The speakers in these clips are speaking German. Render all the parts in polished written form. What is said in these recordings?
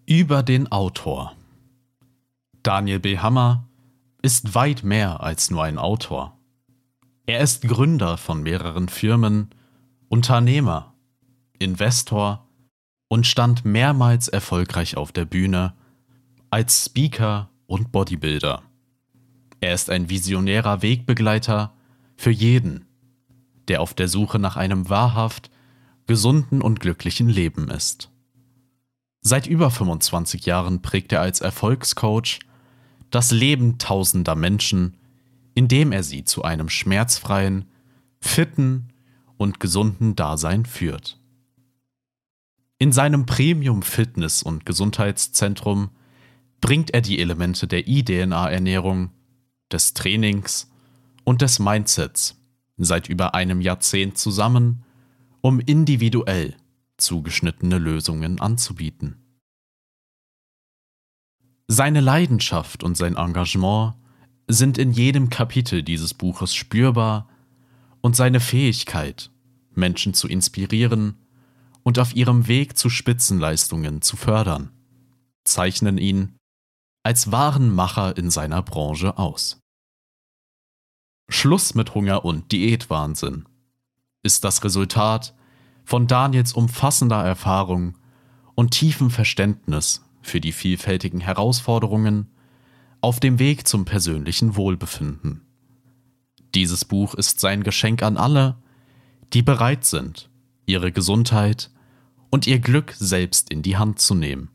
Über den Autor. Daniel B. Hammer ist weit mehr als nur ein Autor. Er ist Gründer von mehreren Firmen, Unternehmer, Investor und stand mehrmals erfolgreich auf der Bühne als Speaker und Bodybuilder. Er ist ein visionärer Wegbegleiter für jeden, der auf der Suche nach einem wahrhaft gesunden und glücklichen Leben ist. Seit über 25 Jahren prägt er als Erfolgscoach das Leben tausender Menschen, indem er sie zu einem schmerzfreien, fitten und gesunden Dasein führt. In seinem Premium Fitness- und Gesundheitszentrum bringt er die Elemente der iDNA-Ernährung, des Trainings und des Mindsets seit über einem Jahrzehnt zusammen, um individuell zugeschnittene Lösungen anzubieten. Seine Leidenschaft und sein Engagement sind in jedem Kapitel dieses Buches spürbar und seine Fähigkeit, Menschen zu inspirieren und auf ihrem Weg zu Spitzenleistungen zu fördern, zeichnen ihn als wahren Macher in seiner Branche aus. Schluss mit Hunger und Diätwahnsinn ist das Resultat von Daniels umfassender Erfahrung und tiefem Verständnis für die vielfältigen Herausforderungen auf dem Weg zum persönlichen Wohlbefinden. Dieses Buch ist sein Geschenk an alle, die bereit sind, ihre Gesundheit und ihr Glück selbst in die Hand zu nehmen.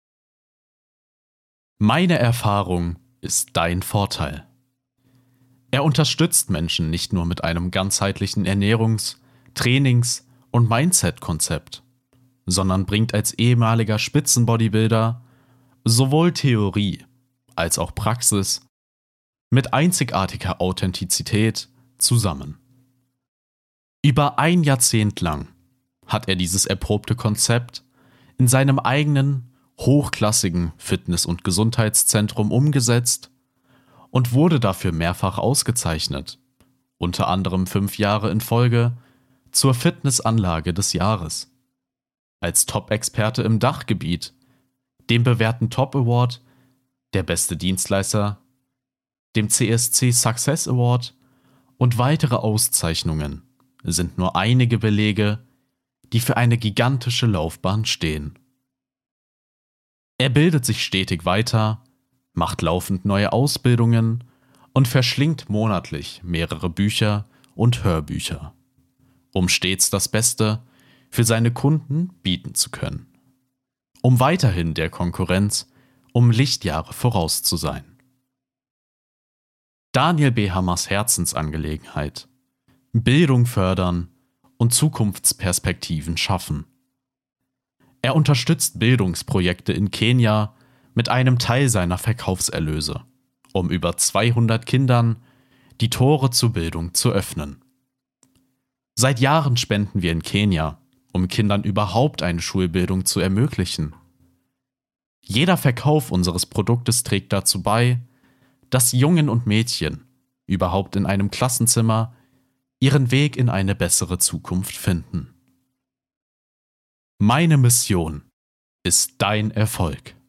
Meine Erfahrung ist dein Vorteil. Er unterstützt Menschen nicht nur mit einem ganzheitlichen Ernährungs-, Trainings- und Mindset-Konzept, sondern bringt als ehemaliger Spitzenbodybuilder sowohl Theorie als auch Praxis mit einzigartiger Authentizität zusammen. Über ein Jahrzehnt lang hat er dieses erprobte Konzept in seinem eigenen, hochklassigen Fitness- und Gesundheitszentrum umgesetzt und wurde dafür mehrfach ausgezeichnet, unter anderem 5 Jahre in Folge zur Fitnessanlage des Jahres, als Top-Experte im Dachgebiet, dem bewährten Top Award, der beste Dienstleister, dem CSC Success Award und weitere Auszeichnungen sind nur einige Belege, die für eine gigantische Laufbahn stehen. Er bildet sich stetig weiter, macht laufend neue Ausbildungen und verschlingt monatlich mehrere Bücher und Hörbücher, um stets das Beste für seine Kunden bieten zu können, um weiterhin der Konkurrenz um Lichtjahre voraus zu sein. Daniel B. Hammers Herzensangelegenheit: Bildung fördern und Zukunftsperspektiven schaffen. Er unterstützt Bildungsprojekte in Kenia mit einem Teil seiner Verkaufserlöse, um über 200 Kindern die Tore zur Bildung zu öffnen. Seit Jahren spenden wir in Kenia, um Kindern überhaupt eine Schulbildung zu ermöglichen. Jeder Verkauf unseres Produktes trägt dazu bei, dass Jungen und Mädchen überhaupt in einem Klassenzimmer ihren Weg in eine bessere Zukunft finden. Meine Mission ist dein Erfolg.